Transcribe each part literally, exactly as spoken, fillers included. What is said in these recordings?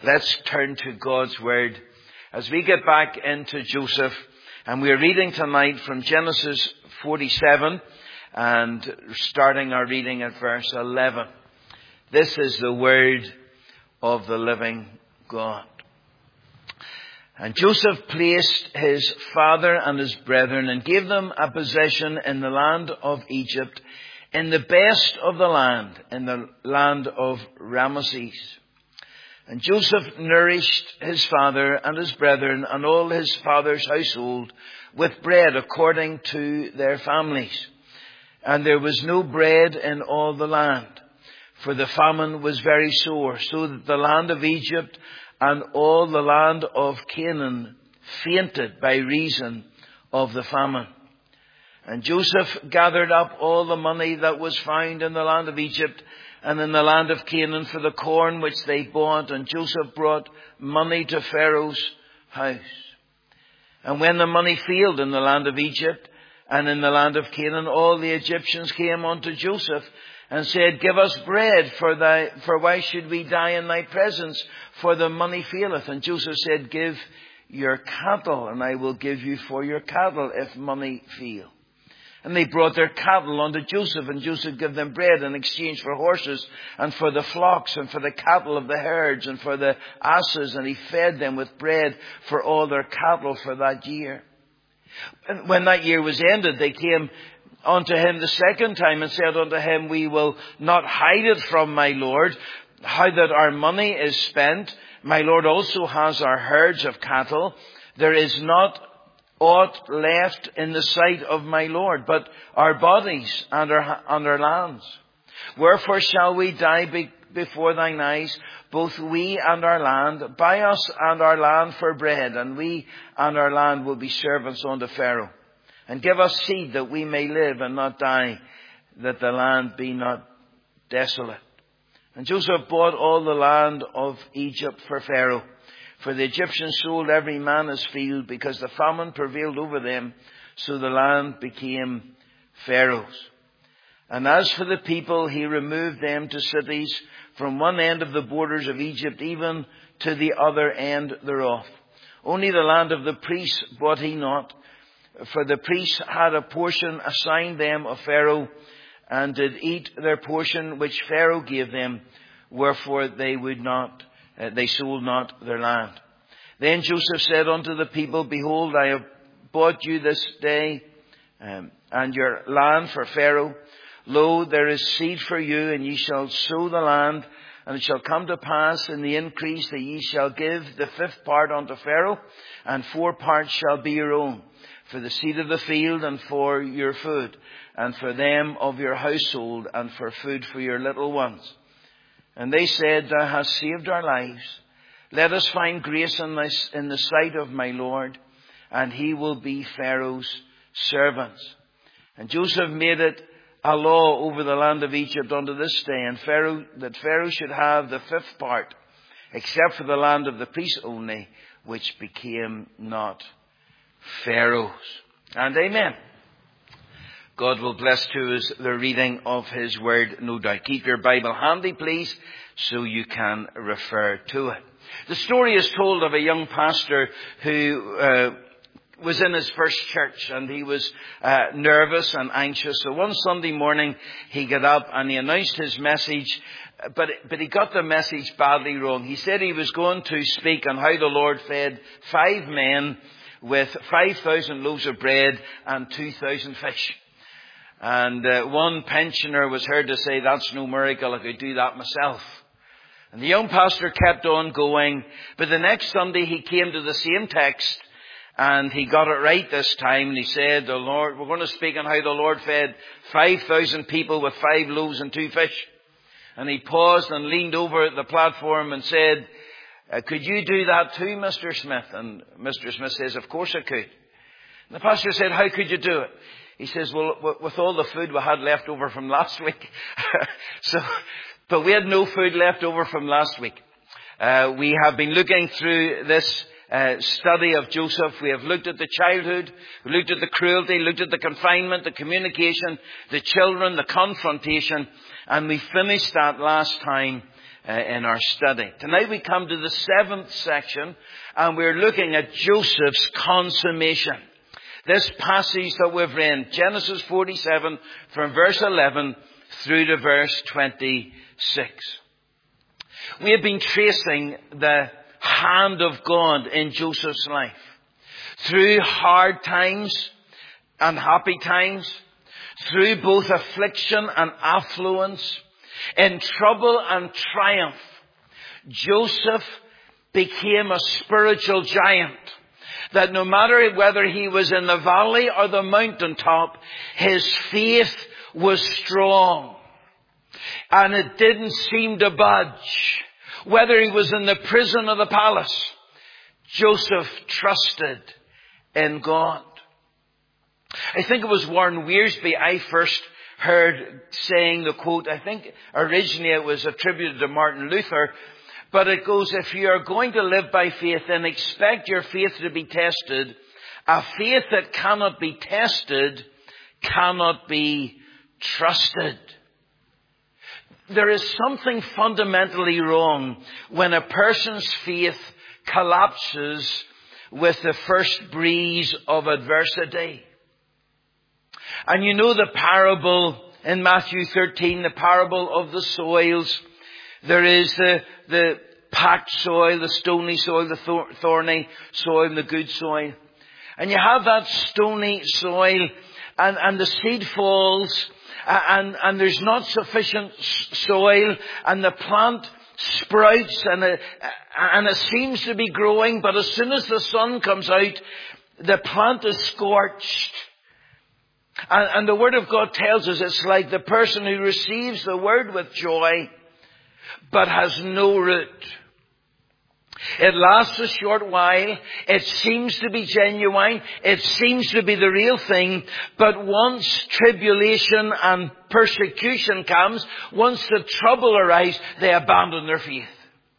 let's turn to God's Word as we get back into Joseph. And we're reading tonight from Genesis forty-seven and starting our reading at verse eleven. This is the Word of the living God. And Joseph placed his father and his brethren and gave them a possession in the land of Egypt, in the best of the land, in the land of Ramesses. And Joseph nourished his father and his brethren and all his father's household with bread according to their families. And there was no bread in all the land, for the famine was very sore, so that the land of Egypt and all the land of Canaan fainted by reason of the famine. And Joseph gathered up all the money that was found in the land of Egypt and in the land of Canaan for the corn which they bought. And Joseph brought money to Pharaoh's house. And when the money failed in the land of Egypt and in the land of Canaan, all the Egyptians came unto Joseph and said, Give us bread, for thy, for why should we die in thy presence? For the money faileth. And Joseph said, Give your cattle, and I will give you for your cattle if money fail. And they brought their cattle unto Joseph, and Joseph gave them bread in exchange for horses, and for the flocks, and for the cattle of the herds, and for the asses, and he fed them with bread for all their cattle for that year. And when that year was ended, they came unto him the second time and said unto him, We will not hide it from my lord, how that our money is spent. My lord also has our herds of cattle. There is not aught left in the sight of my lord, but our bodies and our, and our lands. Wherefore shall we die be, before thine eyes, both we and our land? Buy us and our land for bread, and we and our land will be servants unto Pharaoh. And give us seed that we may live and not die, that the land be not desolate. And Joseph bought all the land of Egypt for Pharaoh. For the Egyptians sold every man his field, because the famine prevailed over them, so the land became Pharaoh's. And as for the people, he removed them to cities from one end of the borders of Egypt, even to the other end thereof. Only the land of the priests bought he not, for the priests had a portion assigned them of Pharaoh, and did eat their portion which Pharaoh gave them, wherefore they would not, uh, they sold not their land. Then Joseph said unto the people, Behold, I have bought you this day, um, and your land for Pharaoh. Lo, there is seed for you, and ye shall sow the land, and it shall come to pass in the increase that ye shall give the fifth part unto Pharaoh, and four parts shall be your own, for the seed of the field, and for your food, and for them of your household, and for food for your little ones. And they said, Thou hast saved our lives. Let us find grace in, this, in the sight of my Lord, and he will be Pharaoh's servants. And Joseph made it a law over the land of Egypt unto this day, and Pharaoh, that Pharaoh should have the fifth part, except for the land of the priests only, which became not Pharaoh's. And amen. God will bless to us the reading of his word, no doubt. Keep your Bible handy, please, so you can refer to it. The story is told of a young pastor who uh, was in his first church, and he was uh, nervous and anxious. So one Sunday morning he got up and he announced his message, but but he got the message badly wrong. He said he was going to speak on how the Lord fed five men with five thousand loaves of bread and two thousand fish. And uh, one pensioner was heard to say, That's no miracle, I could do that myself. And the young pastor kept on going, but the next Sunday he came to the same text, and he got it right this time, and he said, "The Lord, we're going to speak on how the Lord fed five thousand people with five loaves and two fish." And he paused and leaned over the platform and said, uh, "Could you do that too, Mister Smith?" And Mister Smith says, "Of course I could." And the pastor said, "How could you do it?" He says, "Well, with all the food we had left over from last week." so, but we had no food left over from last week. Uh, we have been looking through this uh, study of Joseph. We have looked at the childhood, we looked at the cruelty, looked at the confinement, the communication, the children, the confrontation, and we finished that last time uh, in our study. Tonight we come to the seventh section, and we're looking at Joseph's consummation. This passage that we've read, Genesis forty-seven, from verse eleven through to verse twenty-six. We have been tracing the hand of God in Joseph's life. Through hard times and happy times, through both affliction and affluence, in trouble and triumph, Joseph became a spiritual giant. That no matter whether he was in the valley or the mountaintop, his faith was strong. And it didn't seem to budge. Whether he was in the prison or the palace, Joseph trusted in God. I think it was Warren Wiersbe I first heard saying the quote. I think originally it was attributed to Martin Luther. But it goes, if you are going to live by faith, then expect your faith to be tested. A faith that cannot be tested cannot be trusted. There is something fundamentally wrong when a person's faith collapses with the first breeze of adversity. And you know the parable in Matthew thirteen, the parable of the soils. There is the, the packed soil, the stony soil, the thorny soil, and the good soil. And you have that stony soil, and, and the seed falls, and, and there's not sufficient soil, and the plant sprouts, and it, and it seems to be growing, but as soon as the sun comes out, the plant is scorched. And, and the Word of God tells us it's like the person who receives the Word with joy, but has no root. It lasts a short while. It seems to be genuine. It seems to be the real thing. But once tribulation and persecution comes, once the trouble arrives, they abandon their faith.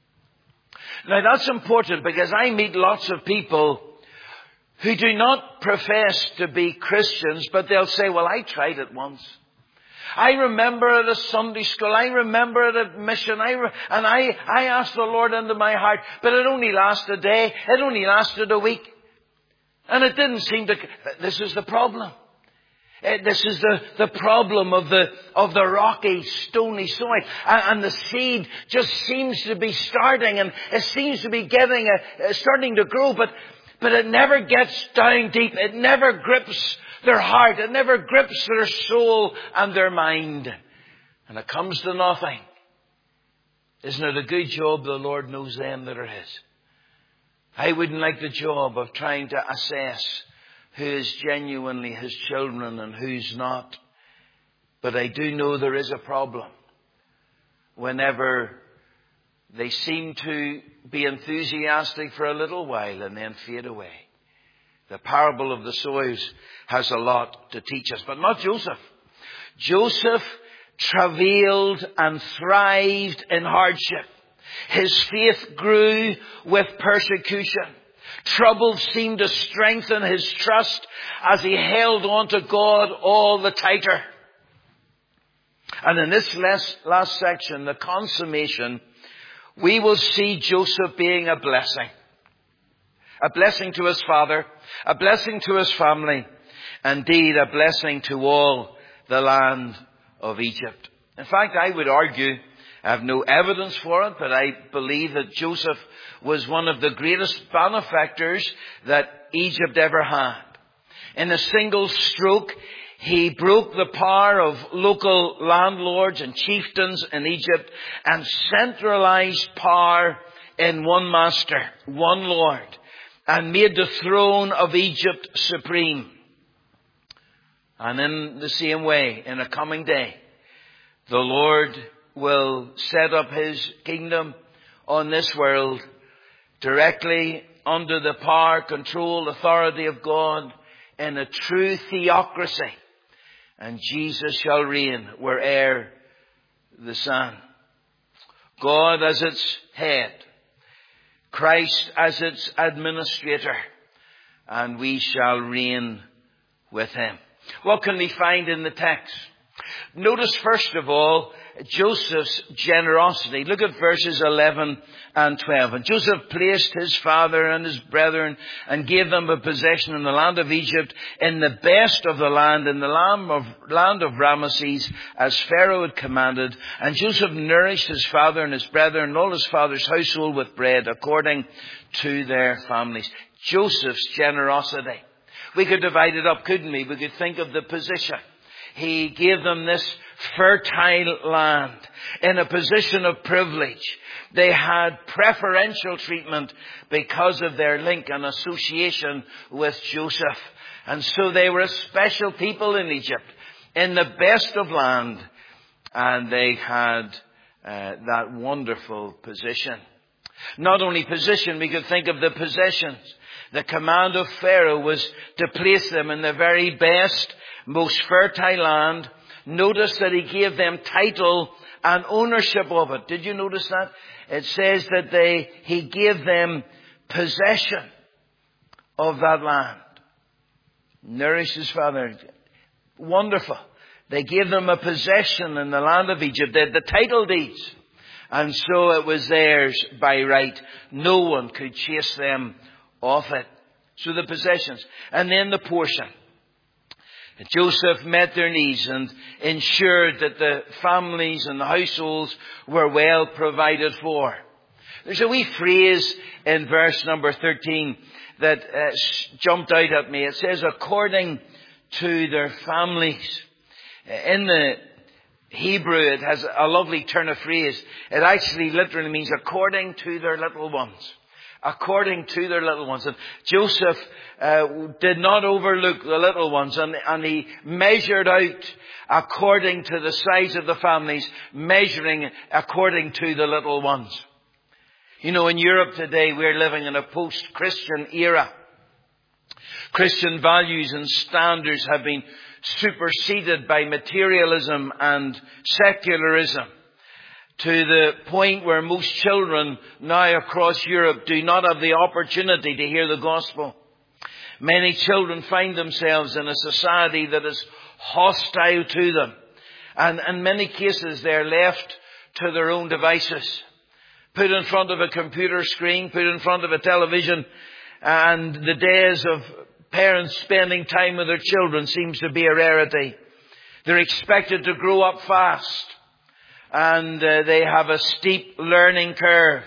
Now that's important, because I meet lots of people who do not profess to be Christians, but they'll say, well, I tried it once. I remember at a Sunday school, I remember at a mission, I re- and I, I asked the Lord into my heart, but it only lasted a day, it only lasted a week. And it didn't seem to, this is the problem. This is the, the problem of the, of the rocky, stony soil. And, and the seed just seems to be starting, and it seems to be getting a, starting to grow, but, but it never gets down deep. It never grips their heart. It never grips their soul and their mind. And it comes to nothing. Isn't it a good job the Lord knows them that are His? I wouldn't like the job of trying to assess who is genuinely His children and who's not. But I do know there is a problem whenever they seem to be enthusiastic for a little while and then fade away. The parable of the soils has a lot to teach us, but not Joseph. Joseph travailed and thrived in hardship. His faith grew with persecution. Trouble seemed to strengthen his trust as he held on to God all the tighter. And in this last, last section, the consummation, we will see Joseph being a blessing. A blessing to his father, a blessing to his family, indeed a blessing to all the land of Egypt. In fact, I would argue, I have no evidence for it, but I believe that Joseph was one of the greatest benefactors that Egypt ever had. In a single stroke, he broke the power of local landlords and chieftains in Egypt and centralized power in one master, one Lord, and made the throne of Egypt supreme. And in the same way, in a coming day, the Lord will set up His kingdom on this world directly under the power, control, authority of God in a true theocracy. And Jesus shall reign where'er the sun. God as its head. Christ as its administrator. And we shall reign with Him. What can we find in the text? Notice first of all, Joseph's generosity. Look at verses eleven and twelve. And Joseph placed his father and his brethren and gave them a possession in the land of Egypt, in the best of the land, in the land of, land of Ramesses, as Pharaoh had commanded. And Joseph nourished his father and his brethren and all his father's household with bread, according to their families. Joseph's generosity. We could divide it up, couldn't we? We could think of the position. He gave them this fertile land in a position of privilege. They had preferential treatment because of their link and association with Joseph. And so they were a special people in Egypt, in the best of land. And they had uh, that wonderful position. Not only position, we could think of the possessions. The command of Pharaoh was to place them in the very best, most fertile land. Notice that he gave them title and ownership of it. Did you notice that? It says that they, he gave them possession of that land. Nourished his father. Wonderful. They gave them a possession in the land of Egypt. They had the title deeds. And so it was theirs by right. No one could chase them off it. So the possessions. And then the portion. Joseph met their needs and ensured that the families and the households were well provided for. There's a wee phrase in verse number thirteen that uh, jumped out at me. It says, according to their families. In the Hebrew, it has a lovely turn of phrase. It actually literally means according to their little ones. According to their little ones. And Joseph uh, did not overlook the little ones, and, and he measured out according to the size of the families, measuring according to the little ones. You know, in Europe today, we're living in a post-Christian era. Christian values and standards have been superseded by materialism and secularism, to the point where most children now across Europe do not have the opportunity to hear the gospel. Many children find themselves in a society that is hostile to them. And in many cases, they're left to their own devices. Put in front of a computer screen, put in front of a television, and the days of parents spending time with their children seems to be a rarity. They're expected to grow up fast. And uh, they have a steep learning curve.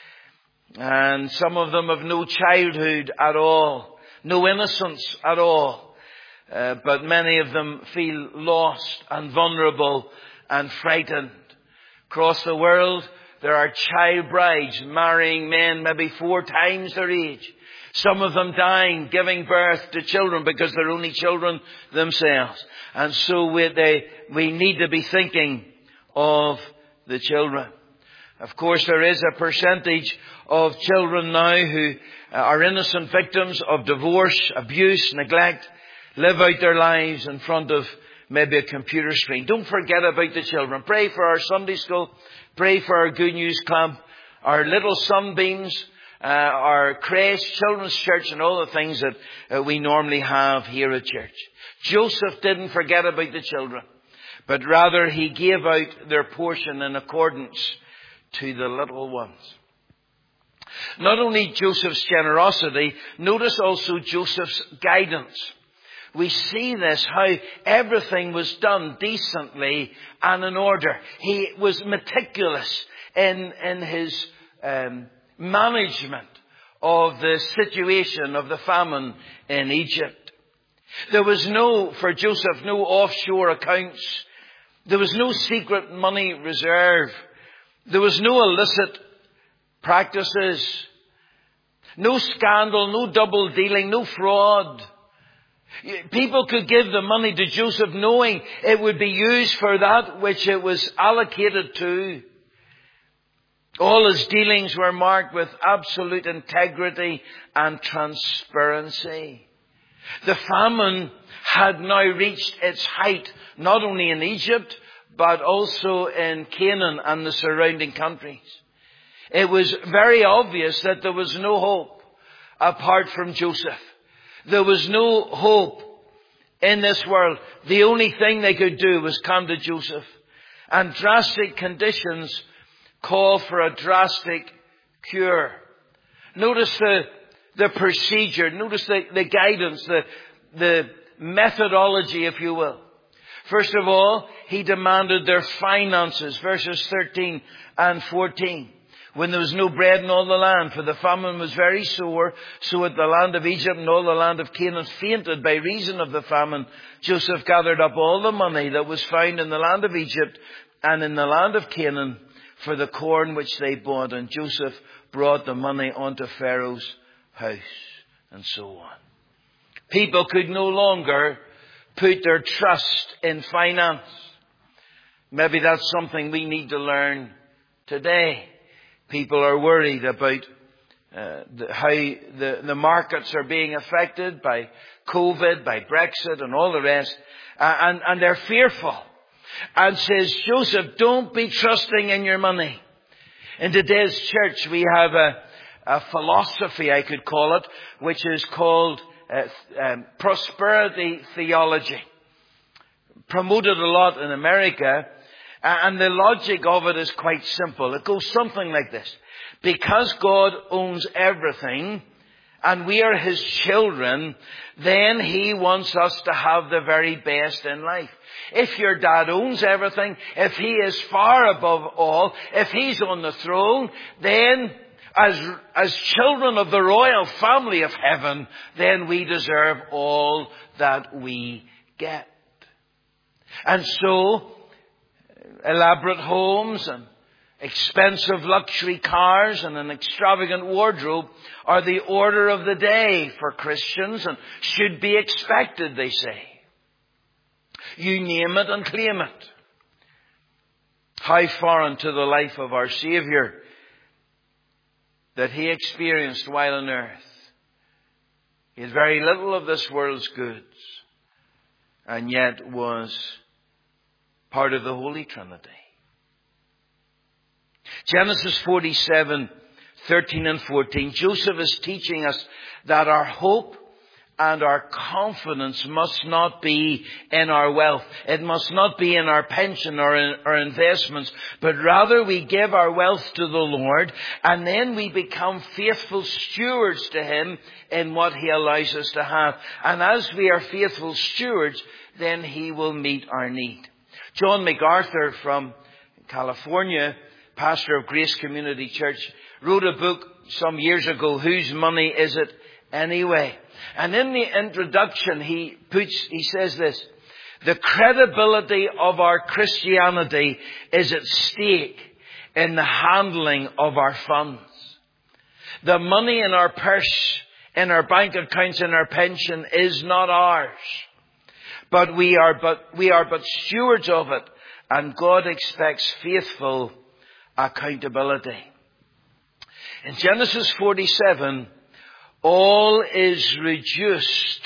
And some of them have no childhood at all. No innocence at all. Uh, but many of them feel lost and vulnerable and frightened. Across the world, there are child brides marrying men maybe four times their age. Some of them dying, giving birth to children because they're only children themselves. And so we, they, we need to be thinking of the children. Of course, there is a percentage of children now who are innocent victims of divorce, abuse, neglect, live out their lives in front of maybe a computer screen. Don't forget about the children. Pray for our Sunday school. Pray for our Good News Club, our little sunbeams, uh, our creche, children's church, and all the things that uh, we normally have here at church. Joseph didn't forget about the children, but rather he gave out their portion in accordance to the little ones. Not only Joseph's generosity, notice also Joseph's guidance. We see this, how everything was done decently and in order. He was meticulous in, in his um, management of the situation of the famine in Egypt. There was no, for Joseph, no offshore accounts. There was no secret money reserve. There was no illicit practices. No scandal, no double dealing, no fraud. People could give the money to Joseph knowing it would be used for that which it was allocated to. All his dealings were marked with absolute integrity and transparency. The famine had now reached its height, not only in Egypt, but also in Canaan and the surrounding countries. It was very obvious that there was no hope apart from Joseph. There was no hope in this world. The only thing they could do was come to Joseph. And drastic conditions call for a drastic cure. Notice the, the procedure. Notice the, the guidance, the, the methodology, if you will. First of all, he demanded their finances, verses thirteen and fourteen. When there was no bread in all the land, for the famine was very sore, so at the land of Egypt and all the land of Canaan fainted by reason of the famine. Joseph gathered up all the money that was found in the land of Egypt and in the land of Canaan for the corn which they bought. And Joseph brought the money onto Pharaoh's house, and so on. People could no longer put their trust in finance. Maybe that's something we need to learn today. People are worried about uh, the, how the, the markets are being affected by COVID, by Brexit and all the rest. Uh, and, and they're fearful. And says, Joseph, don't be trusting in your money. In today's church we have a, a philosophy, I could call it, which is called uh, um, prosperity theology. Promoted a lot in America. And the logic of it is quite simple. It goes something like this. Because God owns everything and we are His children, then He wants us to have the very best in life. If your dad owns everything, if He is far above all, if He's on the throne, then as, as children of the royal family of heaven, then we deserve all that we get. And so, elaborate homes and expensive luxury cars and an extravagant wardrobe are the order of the day for Christians and should be expected, they say. You name it and claim it. How foreign to the life of our Saviour that He experienced while on earth. He had very little of this world's goods and yet was part of the Holy Trinity. Genesis forty-seven, thirteen and fourteen. Joseph is teaching us that our hope and our confidence must not be in our wealth. It must not be in our pension or in our investments, but rather we give our wealth to the Lord and then we become faithful stewards to Him in what He allows us to have. And as we are faithful stewards, then He will meet our need. John MacArthur from California, pastor of Grace Community Church, wrote a book some years ago, Whose Money Is It Anyway? And in the introduction he puts, he says this, the credibility of our Christianity is at stake in the handling of our funds. The money in our purse, in our bank accounts, in our pension is not ours. But we are but we are but stewards of it, and God expects faithful accountability. In Genesis forty-seven, all is reduced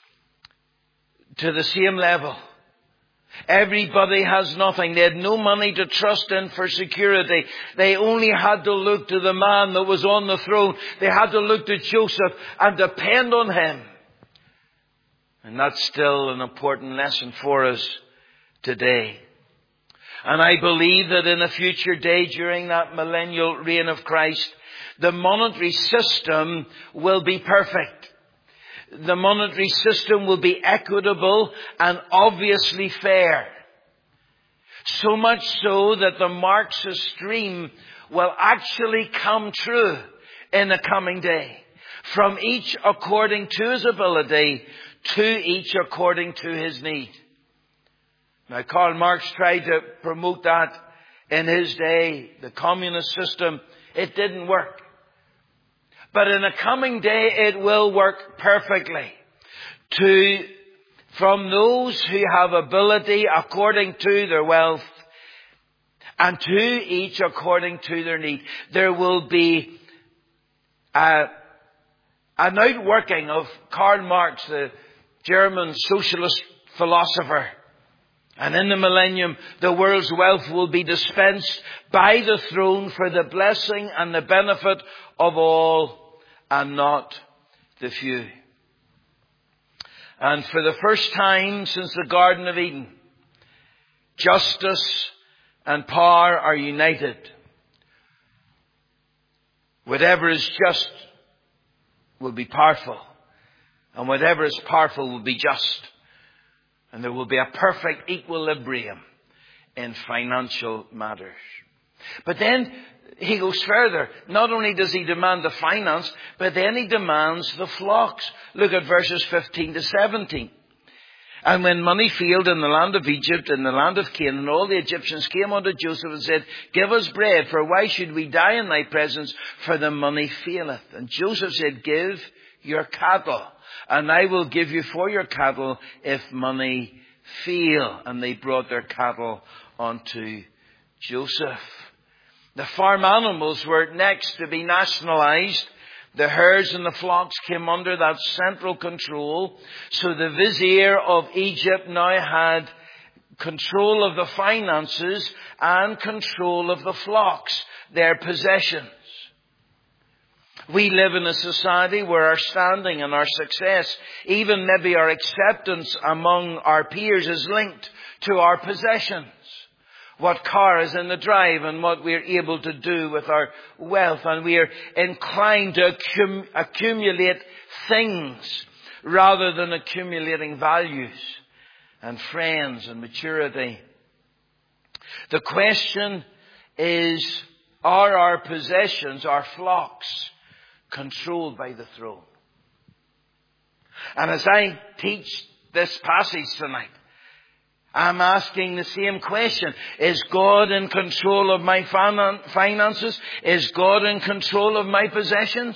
to the same level. Everybody has nothing. They had no money to trust in for security. They only had to look to the man that was on the throne. They had to look to Joseph and depend on him. And that's still an important lesson for us today. And I believe that in a future day, during that millennial reign of Christ, the monetary system will be perfect. The monetary system will be equitable and obviously fair. So much so that the Marxist dream will actually come true in the coming day. From each according to his ability, to each according to his need. Now, Karl Marx tried to promote that in his day, the communist system. It didn't work. But in a coming day, it will work perfectly. To, from those who have ability according to their wealth, and to each according to their need. There will be a, an outworking of Karl Marx, the German socialist philosopher. And in the millennium, the world's wealth will be dispensed by the throne for the blessing and the benefit of all and not the few. And for the first time since the Garden of Eden, justice and power are united. Whatever is just will be powerful, and whatever is powerful will be just. And there will be a perfect equilibrium in financial matters. But then he goes further. Not only does he demand the finance, but then he demands the flocks. Look at verses fifteen to seventeen. And when money failed in the land of Egypt, in the land of Canaan, all the Egyptians came unto Joseph and said, Give us bread, for why should we die in thy presence? For the money faileth. And Joseph said, Give your cattle, and I will give you for your cattle if money fail. And they brought their cattle unto Joseph. The farm animals were next to be nationalized. The herds and the flocks came under that central control. So the vizier of Egypt now had control of the finances and control of the flocks, their possessions. We live in a society where our standing and our success, even maybe our acceptance among our peers, is linked to our possessions. What car is in the drive and what we are able to do with our wealth. And we are inclined to accum- accumulate things rather than accumulating values and friends and maturity. The question is, are our possessions, our flocks, controlled by the throne? And as I teach this passage tonight, I'm asking the same question. Is God in control of my finances? Is God in control of my possessions?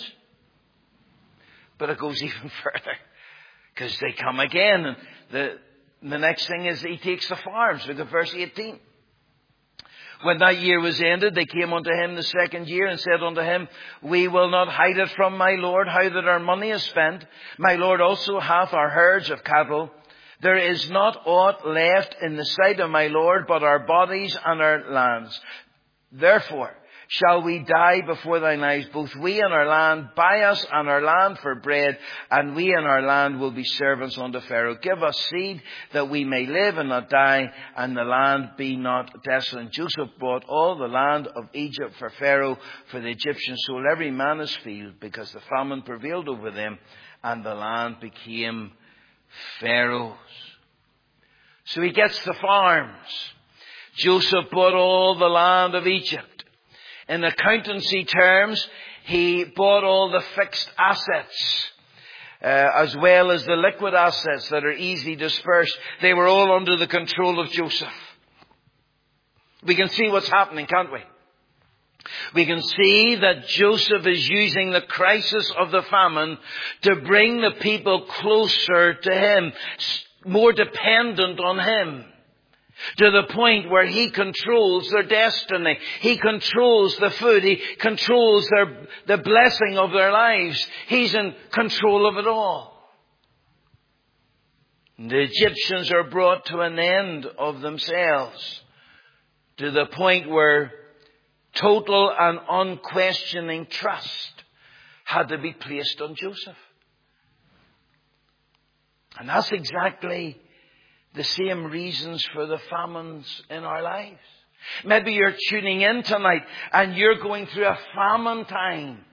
But it goes even further, because they come again. And the, the next thing is he takes the farms. Look at verse eighteen. When that year was ended, they came unto him the second year and said unto him, We will not hide it from my Lord how that our money is spent. My Lord also hath our herds of cattle. There is not aught left in the sight of my Lord but our bodies and our lands. Therefore shall we die before thine eyes, both we and our land. Buy us and our land for bread, and we and our land will be servants unto Pharaoh. Give us seed that we may live and not die, and the land be not desolate. Joseph bought all the land of Egypt for Pharaoh, for the Egyptians sold every man his field, because the famine prevailed over them, and the land became Pharaoh's. So he gets the farms. Joseph bought all the land of Egypt. In accountancy terms, he bought all the fixed assets, uh, as well as the liquid assets that are easily dispersed. They were all under the control of Joseph. We can see what's happening, can't we? We can see that Joseph is using the crisis of the famine to bring the people closer to him, more dependent on him, to the point where he controls their destiny. He controls the food. He controls their, the blessing of their lives. He's in control of it all. The Egyptians are brought to an end of themselves, to the point where total and unquestioning trust had to be placed on Joseph. And that's exactly the same reasons for the famines in our lives. Maybe you're tuning in tonight and you're going through a famine time.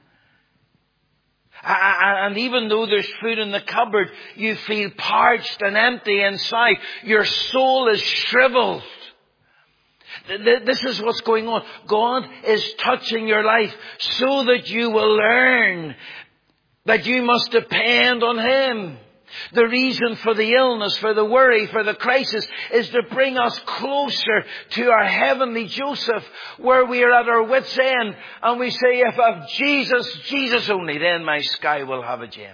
And even though there's food in the cupboard, you feel parched and empty inside. Your soul is shriveled. This is what's going on. God is touching your life so that you will learn that you must depend on Him. The reason for the illness, for the worry, for the crisis is to bring us closer to our heavenly Joseph, where we are at our wits' end and we say, if I've Jesus, Jesus only, then my sky will have a gem.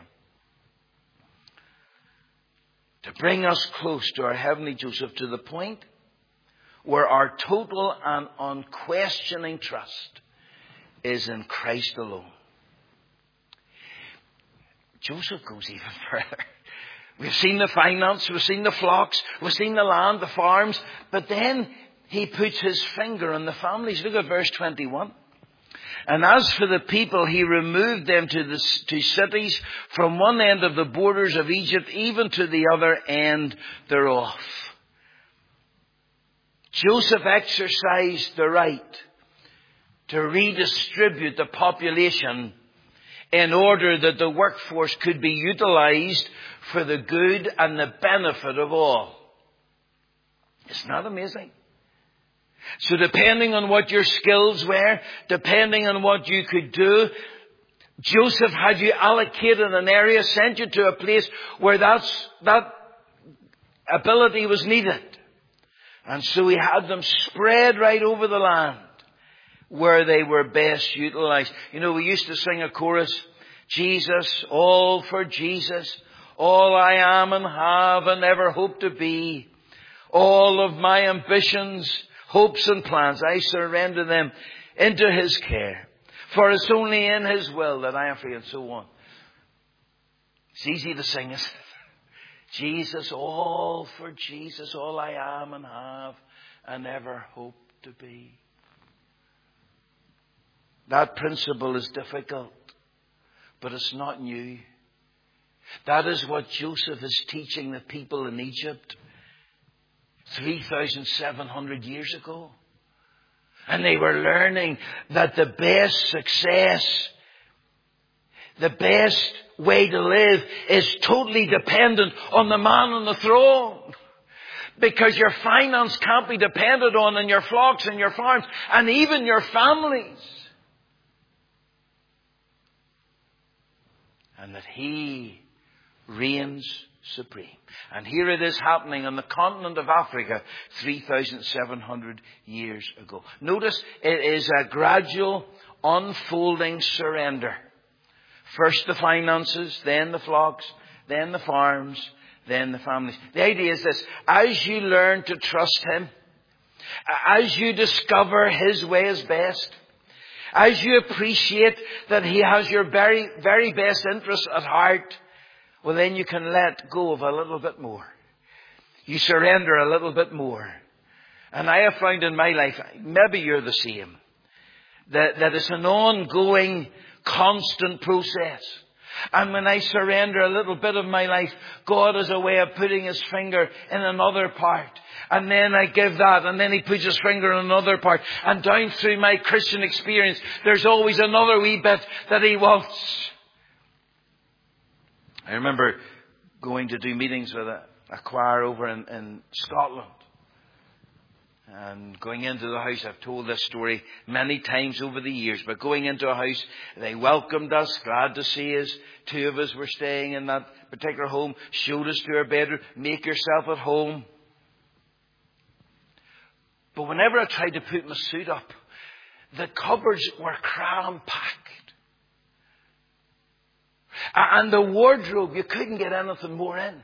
To bring us close to our heavenly Joseph, to the point where our total and unquestioning trust is in Christ alone. Joseph goes even further. We've seen the finance, we've seen the flocks, we've seen the land, the farms, but then he puts his finger on the families. Look at verse twenty-one. And as for the people, he removed them to the to cities from one end of the borders of Egypt, even to the other end thereof. Joseph exercised the right to redistribute the population in order that the workforce could be utilized for the good and the benefit of all. Isn't that amazing? So depending on what your skills were, depending on what you could do, Joseph had you allocated an area, sent you to a place where that's, that ability was needed. And so he had them spread right over the land where they were best utilized. You know, we used to sing a chorus, Jesus, all for Jesus, all I am and have and ever hope to be, all of my ambitions, hopes and plans, I surrender them into his care. For it's only in his will that I am free, and so on. It's easy to sing, isn't it? Jesus, all for Jesus, all I am and have and ever hope to be. That principle is difficult, but it's not new. That is what Joseph is teaching the people in Egypt three thousand seven hundred years ago. And they were learning that the best success, the best way to live is totally dependent on the man on the throne. Because your finance can't be depended on, and your flocks and your farms and even your families. And that he reigns supreme. And here it is happening on the continent of Africa three thousand seven hundred years ago. Notice it is a gradual unfolding surrender. First the finances, then the flocks, then the farms, then the families. The idea is this: as you learn to trust him, as you discover his way is best, as you appreciate that he has your very, very best interests at heart, well, then you can let go of a little bit more. You surrender a little bit more. And I have found in my life, maybe you're the same, that, that it's an ongoing, constant process. And when I surrender a little bit of my life, God has a way of putting his finger in another part. And then I give that, and then he puts his finger in another part. And down through my Christian experience, there's always another wee bit that he wants. I remember going to do meetings with a, a choir over in, in Scotland. And going into the house, I've told this story many times over the years, but going into a house, they welcomed us, glad to see us. Two of us were staying in that particular home, showed us to our bedroom, make yourself at home. But whenever I tried to put my suit up, the cupboards were cram-packed. And the wardrobe, you couldn't get anything more in.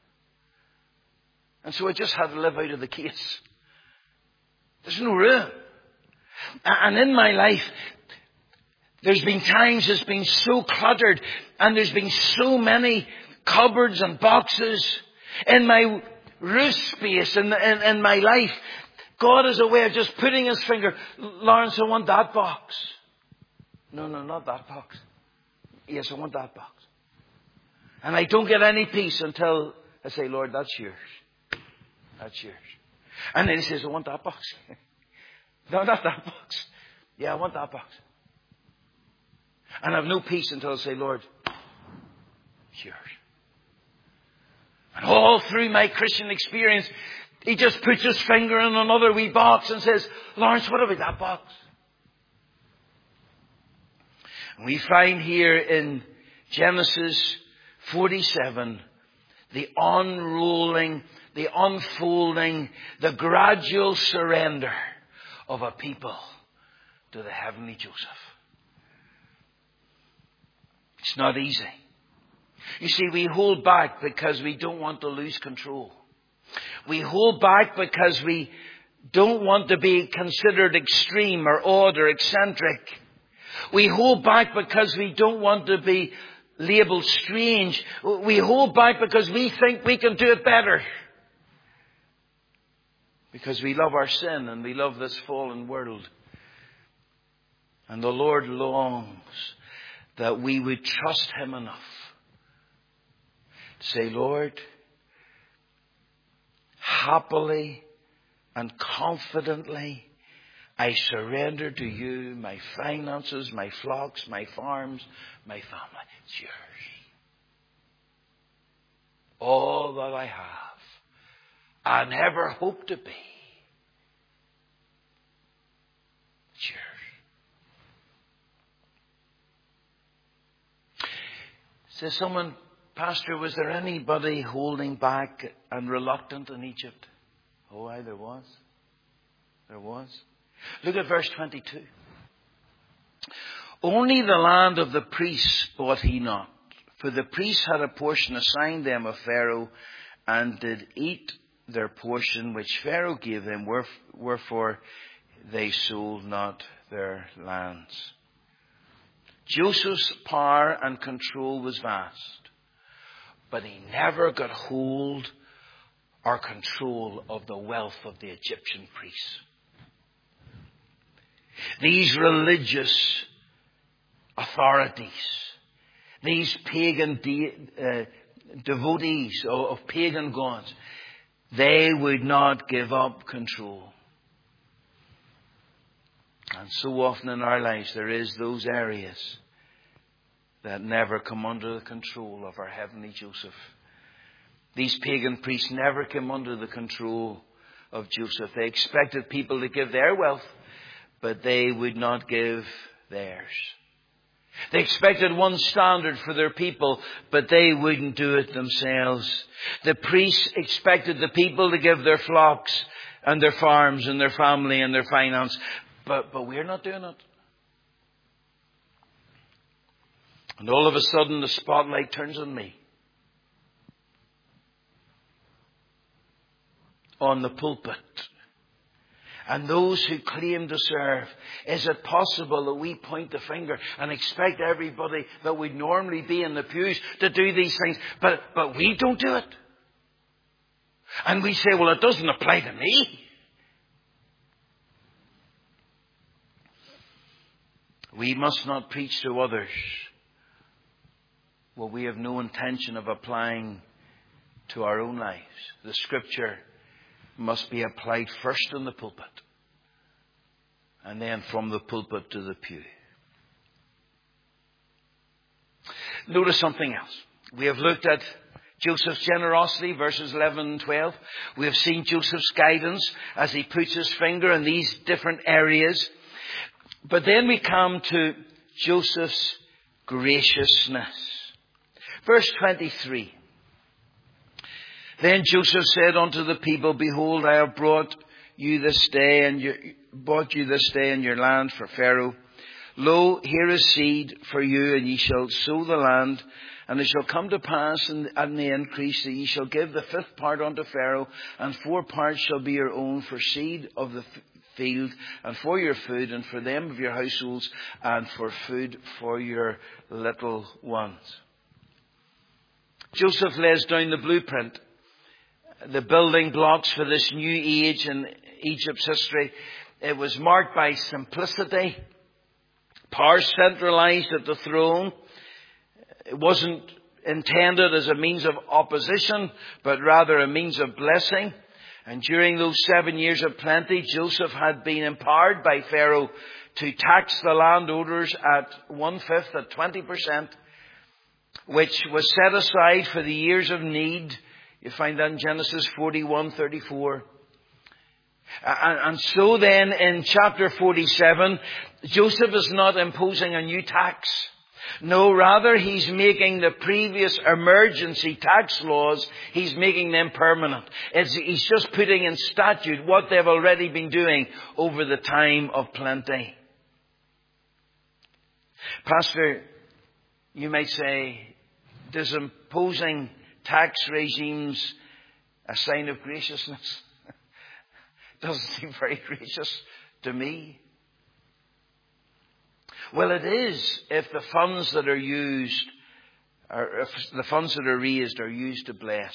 And so I just had to live out of the case. There's no room. And in my life, there's been times it's been so cluttered, and there's been so many cupboards and boxes in my roof space, in, in, in my life. God is a way of just putting his finger, Lawrence, I want that box. No, no, not that box. Yes, I want that box. And I don't get any peace until I say, Lord, that's yours. That's yours. And then he says, I want that box. No, not that box. Yeah, I want that box. And I have no peace until I say, Lord, it's yours. And all through my Christian experience, he just puts his finger in another wee box and says, Lawrence, what about that box? And we find here in Genesis forty-seven the unrolling, the unfolding, the gradual surrender of a people to the heavenly Joseph. It's not easy. You see, we hold back because we don't want to lose control. We hold back because we don't want to be considered extreme or odd or eccentric. We hold back because we don't want to be labeled strange. We hold back because we think we can do it better. Because we love our sin and we love this fallen world. And the Lord longs that we would trust him enough to say, Lord, happily and confidently, I surrender to you my finances, my flocks, my farms, my family. It's yours. All that I have and ever hope to be. It's yours. Says someone, Pastor, was there anybody holding back and reluctant in Egypt? Oh, aye, there was. There was. Look at verse twenty-two. Only the land of the priests bought he not, for the priests had a portion assigned them of Pharaoh, and did eat their portion which Pharaoh gave them, wherefore they sold not their lands. Joseph's power and control was vast, but he never got hold or control of the wealth of the Egyptian priests. These religious authorities, these pagan de- uh, devotees of, of pagan gods, they would not give up control. And so often in our lives there is those areas that never come under the control of our heavenly Joseph. These pagan priests never came under the control of Joseph. They expected people to give their wealth, but they would not give theirs. They expected one standard for their people, but they wouldn't do it themselves. The priests expected the people to give their flocks and their farms and their family and their finance, but, but we're not doing it. And all of a sudden the spotlight turns on me. On the pulpit. And those who claim to serve. Is it possible that we point the finger and expect everybody that would normally be in the pews to do these things, but, but we don't do it? And we say, well, it doesn't apply to me. We must not preach to others what we have no intention of applying to our own lives. The scripture must be applied first in the pulpit, and then from the pulpit to the pew. Notice something else. We have looked at Joseph's generosity, verses eleven and twelve. We have seen Joseph's guidance as he puts his finger in these different areas. But then we come to Joseph's graciousness. Verse twenty-three. Then Joseph said unto the people, Behold, I have brought you this day and your, bought you this day in your land for Pharaoh. Lo, here is seed for you, and ye shall sow the land. And it shall come to pass in, in the increase that ye shall give the fifth part unto Pharaoh, and four parts shall be your own for seed of the f- field, and for your food, and for them of your households, and for food for your little ones. Joseph lays down the blueprint, the building blocks for this new age in Egypt's history. It was marked by simplicity, power centralized at the throne. It wasn't intended as a means of opposition, but rather a means of blessing. And during those seven years of plenty, Joseph had been empowered by Pharaoh to tax the landowners at one-fifth, at twenty percent, which was set aside for the years of need. You find that in Genesis forty-one thirty-four. And, and so then in chapter forty-seven, Joseph is not imposing a new tax. No, rather he's making the previous emergency tax laws, he's making them permanent. It's, he's just putting in statute what they've already been doing over the time of plenty. Pastor, you might say, does imposing tax regimes a sign of graciousness? Doesn't seem very gracious to me. Well, it is if the funds that are used, or if the funds that are raised are used to bless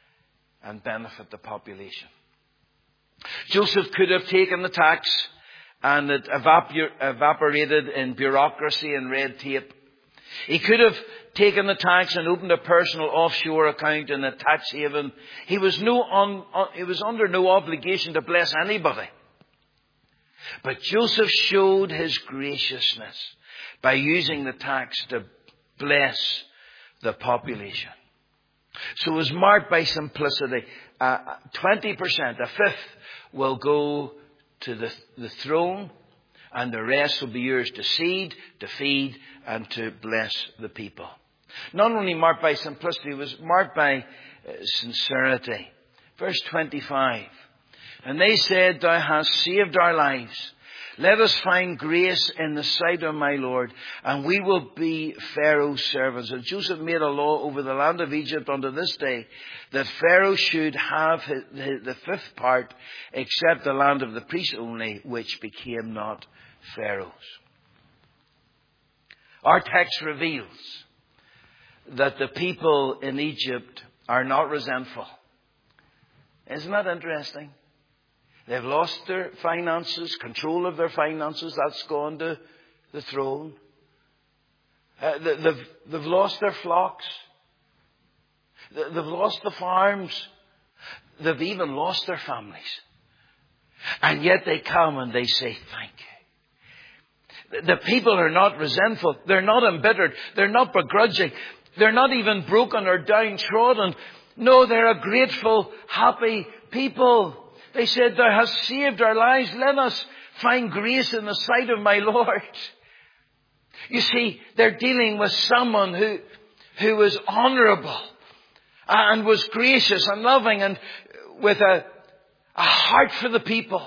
and benefit the population. Joseph could have taken the tax and it evapor- evaporated in bureaucracy and red tape. He could have taken the tax and opened a personal offshore account in a tax haven. He was no on, on, he was under no obligation to bless anybody. But Joseph showed his graciousness by using the tax to bless the population. So it was marked by simplicity. Uh, twenty percent, a fifth, will go to the, the throne, and the rest will be yours to seed, to feed, and to bless the people. Not only marked by simplicity, it was marked by uh, sincerity. Verse twenty-five. And they said, Thou hast saved our lives. Let us find grace in the sight of my Lord, and we will be Pharaoh's servants. And Joseph made a law over the land of Egypt unto this day, that Pharaoh should have his, his, the fifth part, except the land of the priests only, which became not Pharaoh's. Our text reveals that the people in Egypt are not resentful. Isn't that interesting? They've lost their finances, control of their finances. That's gone to the throne. Uh, they've, they've lost their flocks. They've lost the farms. They've even lost their families. And yet they come and they say, thank you. The people are not resentful. They're not embittered. They're not begrudging. They're not even broken or downtrodden. No, they're a grateful, happy people. They said, Thou hast saved our lives. Let us find grace in the sight of my Lord. You see, they're dealing with someone who, who was honourable and was gracious and loving and with a, a heart for the people.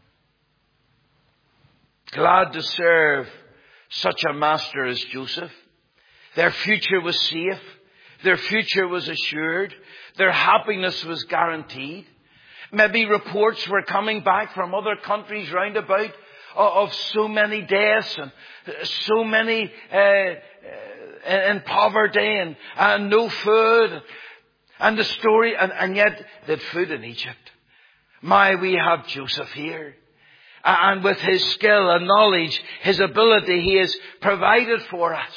Glad to serve such a master as Joseph. Their future was safe. Their future was assured. Their happiness was guaranteed. Maybe reports were coming back from other countries round about of so many deaths and so many uh, in poverty and, and no food. And the story, and, and yet they'd food in Egypt. My, we have Joseph here. And with his skill and knowledge, his ability, he has provided for us.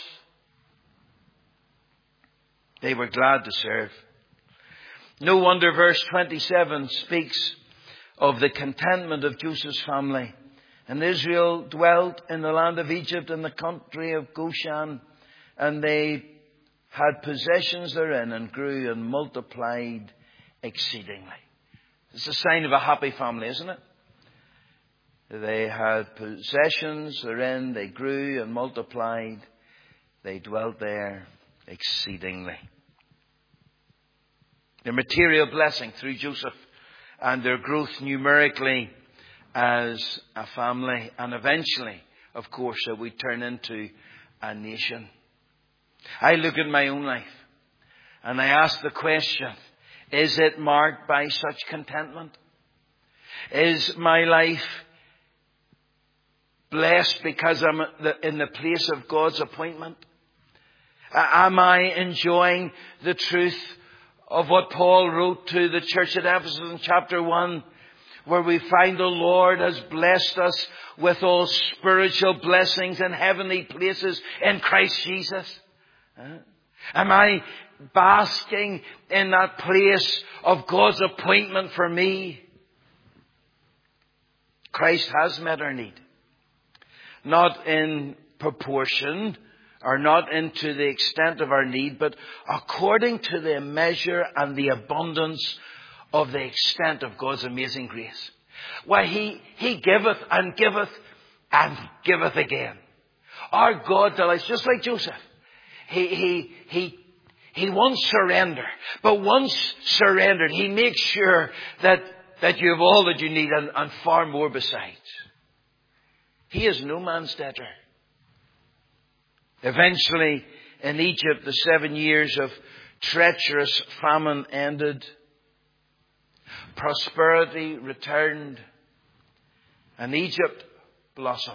They were glad to serve. No wonder verse twenty-seven speaks of the contentment of Joseph's family. And Israel dwelt in the land of Egypt in the country of Goshen, and they had possessions therein and grew and multiplied exceedingly. It's a sign of a happy family, isn't it? They had possessions therein, they grew and multiplied, they dwelt there exceedingly. Their material blessing through Joseph and their growth numerically as a family, and eventually, of course, that we turn into a nation. I look at my own life and I ask the question, is it marked by such contentment? Is my life blessed because I'm in the place of God's appointment? Am I enjoying the truth of what Paul wrote to the church at Ephesus in chapter one, where we find the Lord has blessed us with all spiritual blessings in heavenly places in Christ Jesus? Huh? Am I basking in that place of God's appointment for me? Christ has met our need. Not in proportion, or not into the extent of our need, but according to the measure and the abundance of the extent of God's amazing grace. Why, He, He giveth and giveth and giveth again. Our God delights, just like Joseph. He, he, he, he wants surrender. But once surrendered, He makes sure that, that you have all that you need and, and far more besides. He is no man's debtor. Eventually, in Egypt, the seven years of treacherous famine ended. Prosperity returned, and Egypt blossomed.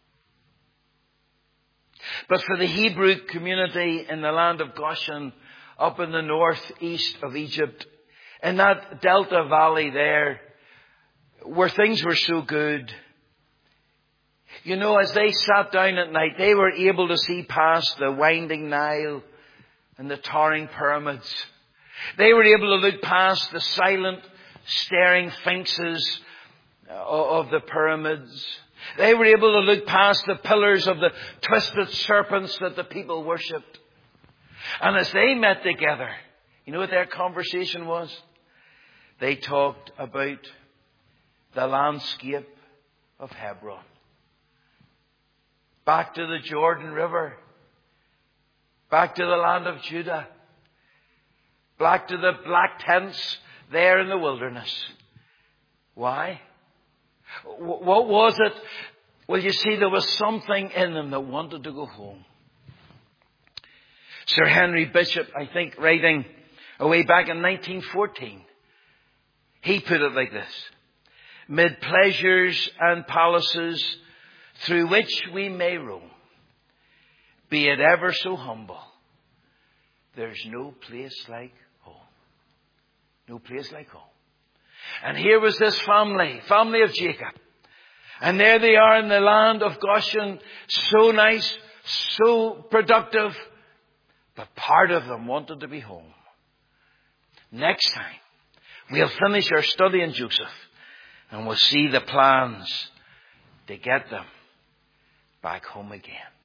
But for the Hebrew community in the land of Goshen, up in the northeast of Egypt, in that Delta Valley there, where things were so good, You know, as they sat down at night, they were able to see past the winding Nile and the towering pyramids. They were able to look past the silent, staring sphinxes of the pyramids. They were able to look past the pillars of the twisted serpents that the people worshipped. And as they met together, you know what their conversation was? They talked about the landscape of Hebron. Back to the Jordan River. Back to the land of Judah. Back to the black tents there in the wilderness. Why? What was it? Well, you see, there was something in them that wanted to go home. Sir Henry Bishop, I think, writing away back in nineteen fourteen, he put it like this: "Mid pleasures and palaces through which we may roam, be it ever so humble, there's no place like home." No place like home. And here was this family, family of Jacob. And there they are in the land of Goshen, so nice, so productive. But part of them wanted to be home. Next time, we'll finish our study in Joseph. And we'll see the plans to get them back home again.